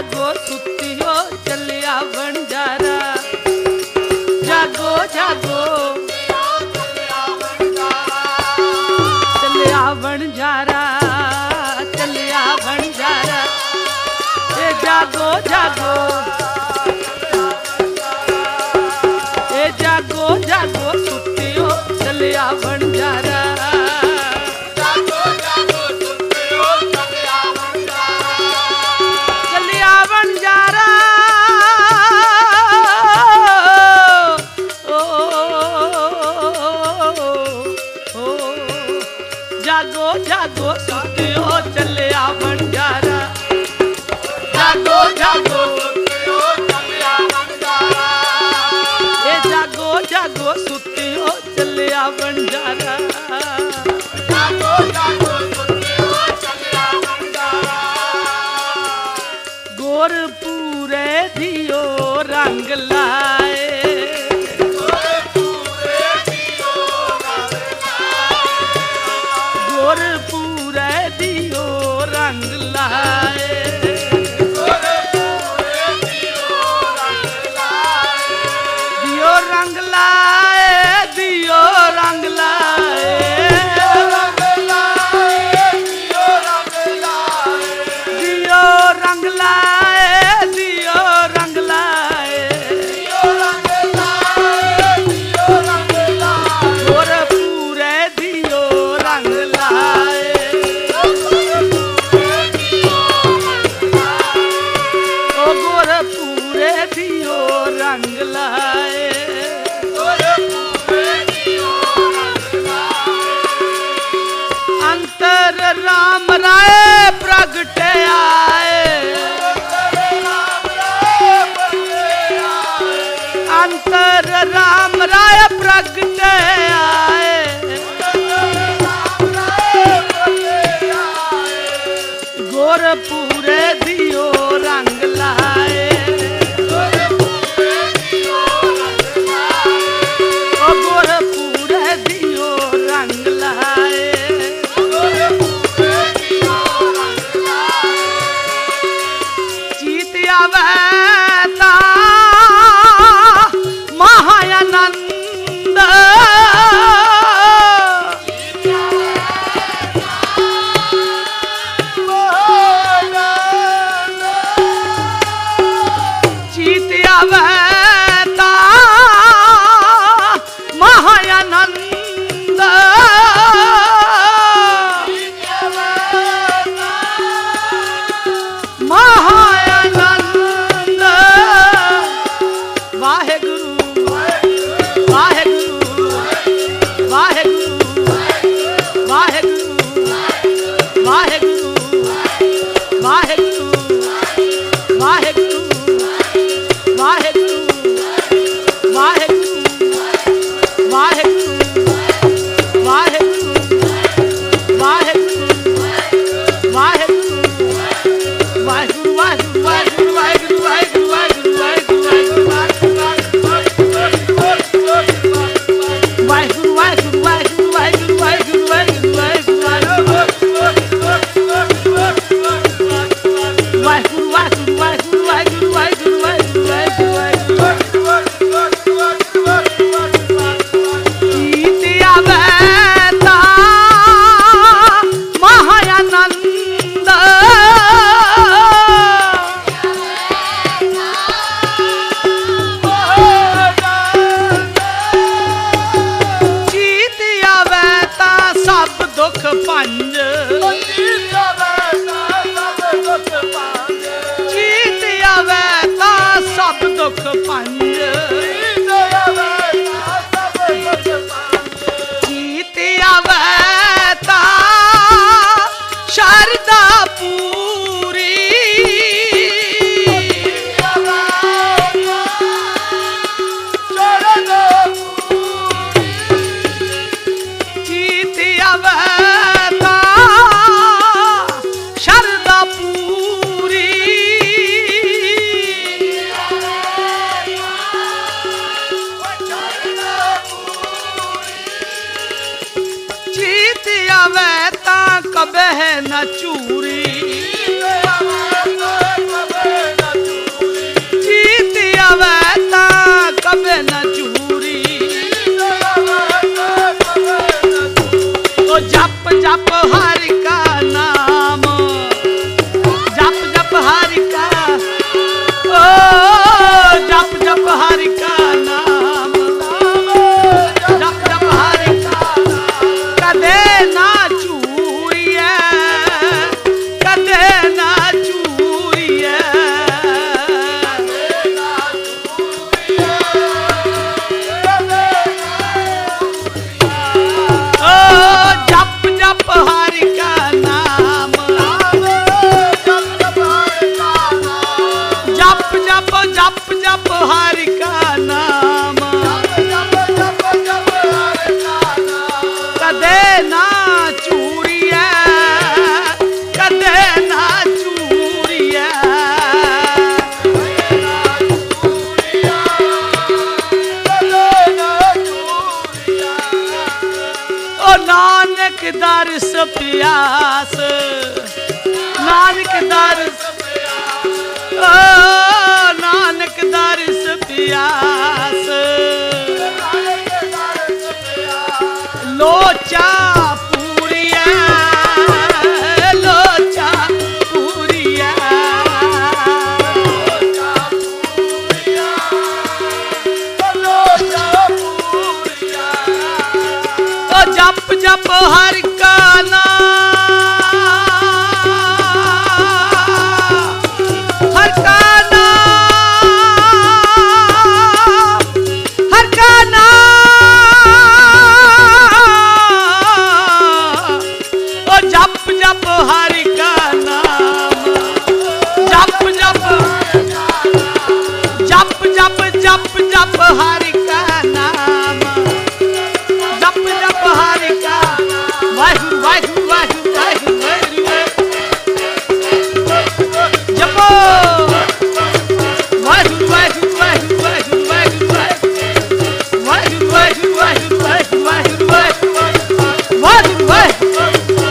जागो सुतियो चलिया बंजारा, जागो जागो चलिया बंजारा, चलिया बंजारा, ए जागो जागो, ए जागो जागो सुतियो चलिया बंजारा, जागो जागो सुतियो चलिया बंजारा, जागो जागो चलिया बंजारा, ए जागो जागो सुतियो चलिया बंजारा, जागो जागो सुतियो चलिया बंजारा। गोरपुरे दियो रंग लाए, गोरपुरे दियो रंग लाए, दियो रंग लाए, दियो रंग लाए, दियो रंग लाए, दियो रंग लाए, गोरपुरे दियो रंग लाए, ओ गोरपुरे दियो रंग लाए, अंतर राम राय प्रगटे आए, अंतर राम राय प्रगटे आए, गोरपुरे दियो रंग लाए, ओ गोरपुरे दियो रंग लाए, जीत आवे ता महायानंद, जीत आवे ता महायानंद, महायानंद, वाहेगुरु वाहेगुरु वाहेगुरु वाहेगुरु वाहेगुरु वाहेगुरु वाहेगुरु वाहेगुरु वाहेगुरु वाहेगुरु वाहेगुरु वाहेगुरु वाहेगुरु वाहेगुरु वाहेगुरु वाहेगुरु वाहेगुरु पंज जीत आवे ता सब दुख पंज, जीत आवे ता शारदा पूरी, जीत आवे कबह न चूरी, जप हरि का नाम, जप जप हरि का, ओ जप जप हरि का नाम, जप जप हरि का नाम। कदे ना चूरिए, कदे ना चूरिए, ओ जप जप हरि का नाम, जप जप जप जप हरि का नाम, कदे ना चूरिए, कदे ना चूरिए, ओ नानक दर्श प्यास, नानक दर्श, ओ नानक दर्श प्यास, लोचा पूरिया, लोचा पूरिया, ओ जप जप हरि का नाम, हर का नाम, हर का नाम, ओ जप जप हरि का नाम, जप जप जप जप जप जप हरि का नाम, जप जप हरि का, वाहिगुरु वाहिगुरु वाहिगुरु वाहिगुरु वाहिगुरु, जपो वाहिगुरु वाहिगुरु वाहिगुरु वाहिगुरु वाहिगुरु वाहिगुरु वाहिगुरु वाहिगुरु वाहिगुरु वाहिगुरु वाहिगुरु वाहिगुरु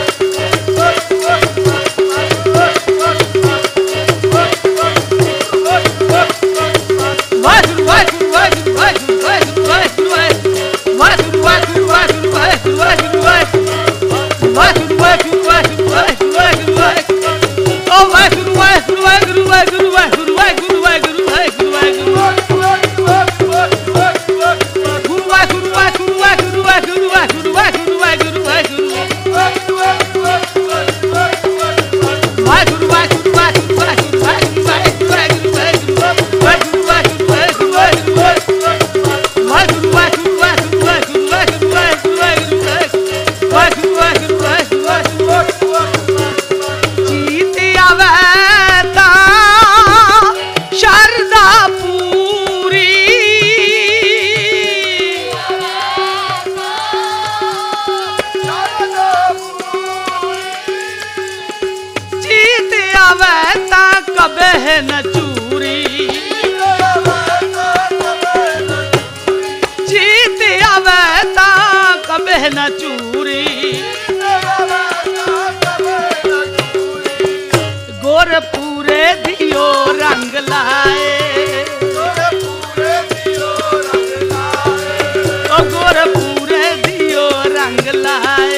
न चूरी, जीत आवे ता कबे न चूरी, गोर पूरे दियो रंग लाए, ओ गोर पूरे दियो रंग लाए,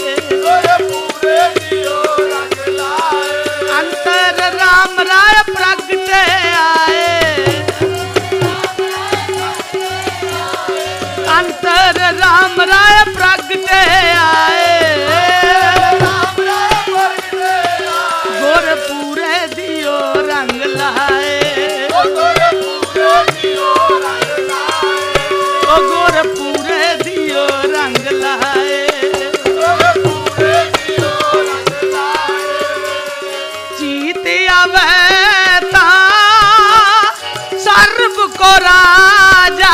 अंतर राम राय प्रगटे आए, अंतर राम राय प्रगटे आए, गोर पूरे दियो रंग लाए, ओ गोर पूरे दियो रंग लाए, जीत आवे ता सर्व को राजा,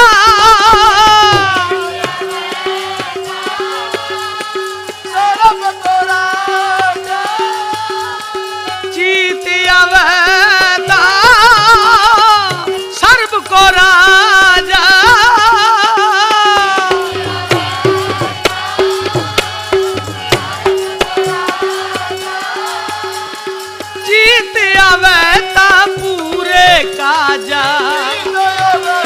जीत आवे ता सर्व को राजा, जीत आवे ता पूरे काजा,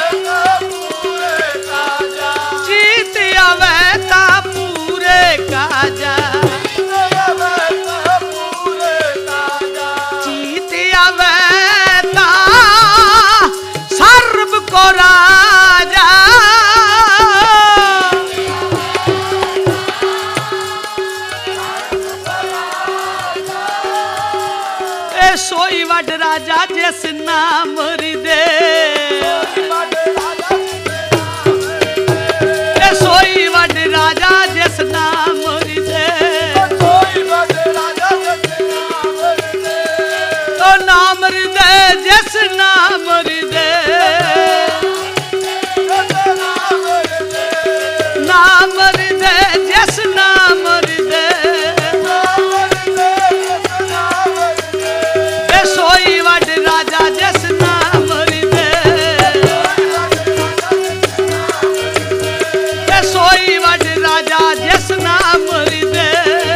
जिस नाम दे सोई वड राजा जिस नाम दे तो नाम दे जिस नाम दे नाम दे जिस नाम दे सोई वड राजा जिस नाम दे सोई वड राजा जिस नाम दे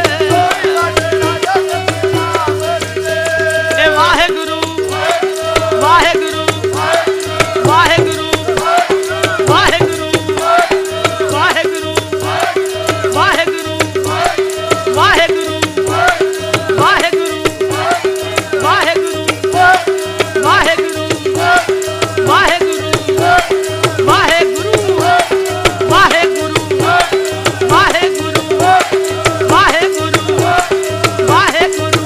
वाहेगुरु वाहेगुरु वाहेगुरु वाहेगुरु वाहेगुरु वाहेगुरु वाहेगुरु वाहेगुरु वाहेगुरु वाहेगुरु वाहेगुरु वाहेगुरु वाहेगुरु वाहेगुरु वाहेगुरु वाहेगुरु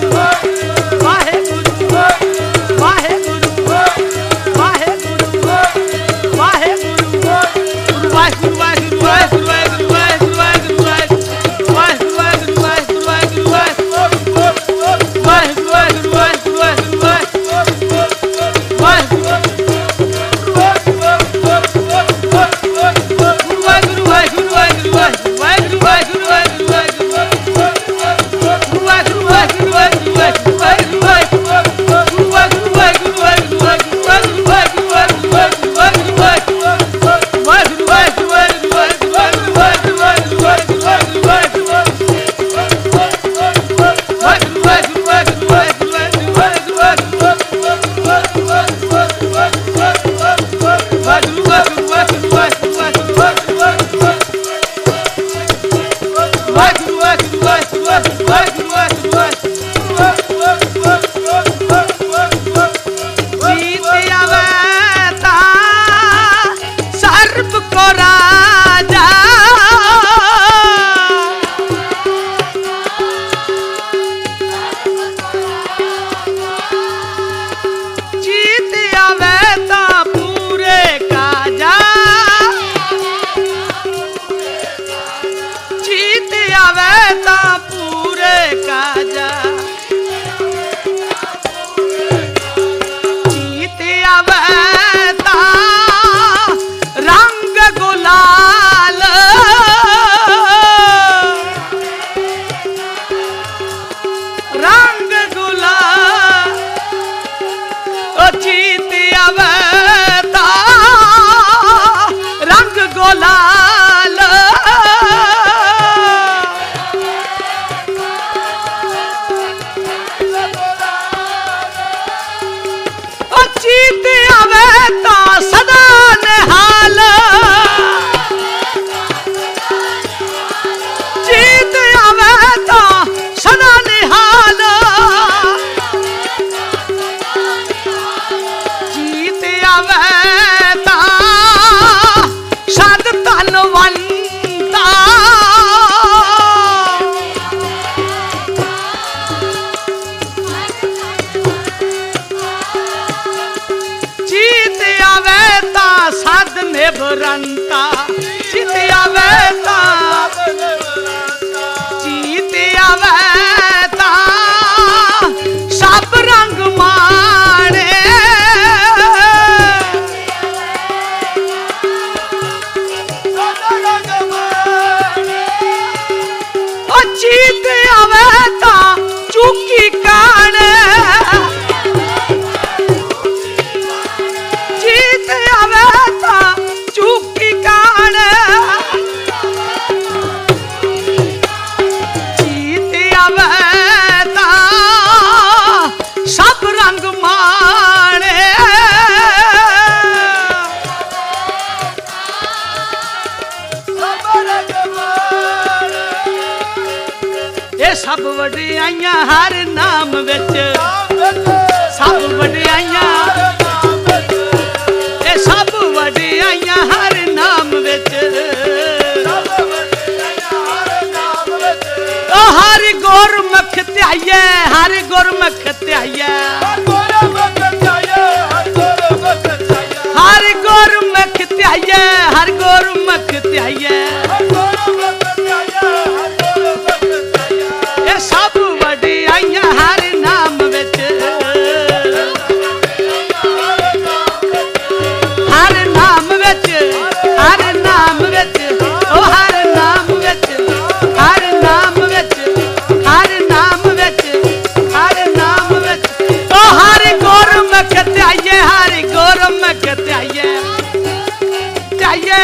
निभरंता चित आवेता जीत आवेता सब रंग माणे ओ जीत आवेता चुकी काने जीत आवेता चुकी काने जीत आवेता सब रंग माणे ये सब वडियाइयां हर नाम विच सब वडियाइयां ये सब वडियाइयां हर नाम विच हर गुरमुख ध्याइए हर गुरमुख ध्याइए ध्याइए ये सब वडियाइयां हर नाम विच हर नाम विच हर नाम विच ओ हर नाम विच हर नाम विच हर नाम विच हर नाम विच ओ हर गुरमुख ध्याइए हर गुरमुख ध्याइए ध्याइए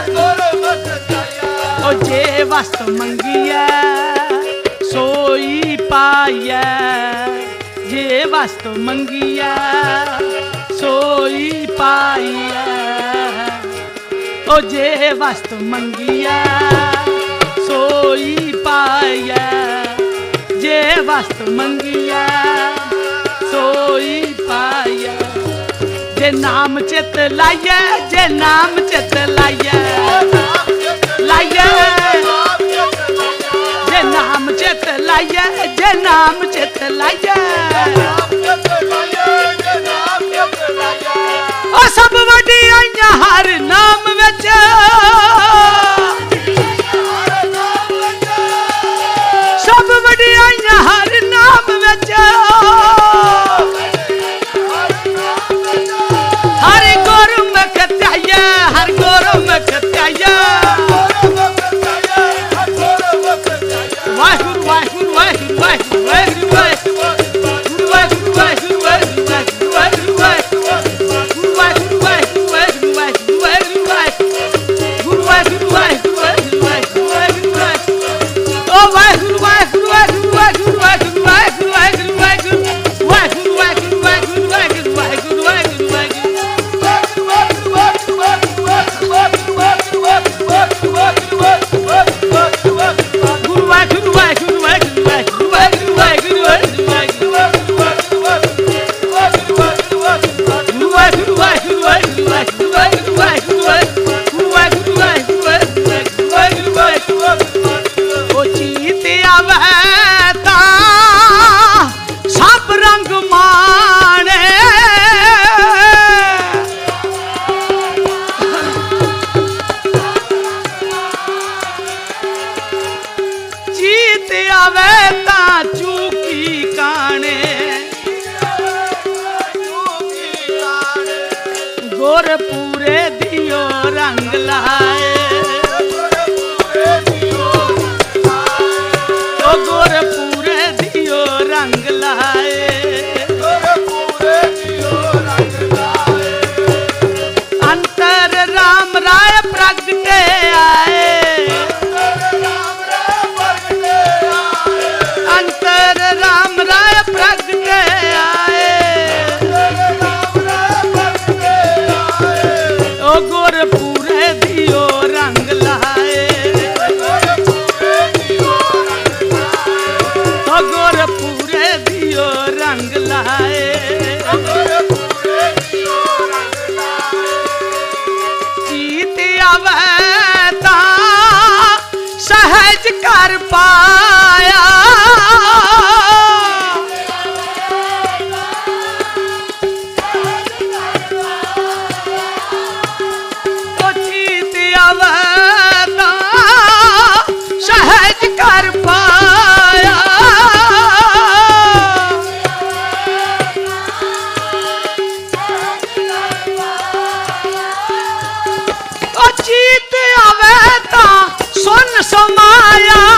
ओ जे वस्त मंगिए सोई पाइए जे वस्त मंगिए सोई पाइए ओ जे वस्त मंगिए सोई पाइए जे वस्त मंगिए सोई पाइए जे नाम चित लाइए जे नाम चित लाइए लाइए जे नाम चित लाइए जे नाम चित लाइए ओ सब वडियाइयां हर नाम विच सब वडियाइयां हर नाम विच हर गुरमुख ध्याइए हर गुरमुख ध्याइए वाहिगुरू वाहिगुरू वाहिगुरू वाहिगुरू वाहिगुरू वाहिगुरू वाहिगुरू वाहिगुरू वाहिगुरू वाहिगुरू वाहिगुरू वाहिगुरू वाहिगुरू वाहिगुरू वाहिगुरू वाहिगुरू ओ वाहिगुरू वाहिगुरू वाहिगुरू वाहिगुरू वाहिगुरू वाहिगुरू वाहिगुरू वाहिगुरू वाहिगुरू वाहिगुरू वाहिगुरू वाहिगुरू वाहिगुरू सब रंग माने जीत आवे ता चूकी काने गोर पूरे दियो रंग लाए ओ गोर पूरे दियो रंग लाए अंतर राम राय प्रगटे आए अंतर राम राय प्रगटे आए ओ गोर पूरे दियो रंग लाए ओ गोर पूरे दियो रंग लाए जीत आवे ता सहज कर पाया ओ जीत आवे ता सहज कर पाया ओ जीत आवे ता सुन समाया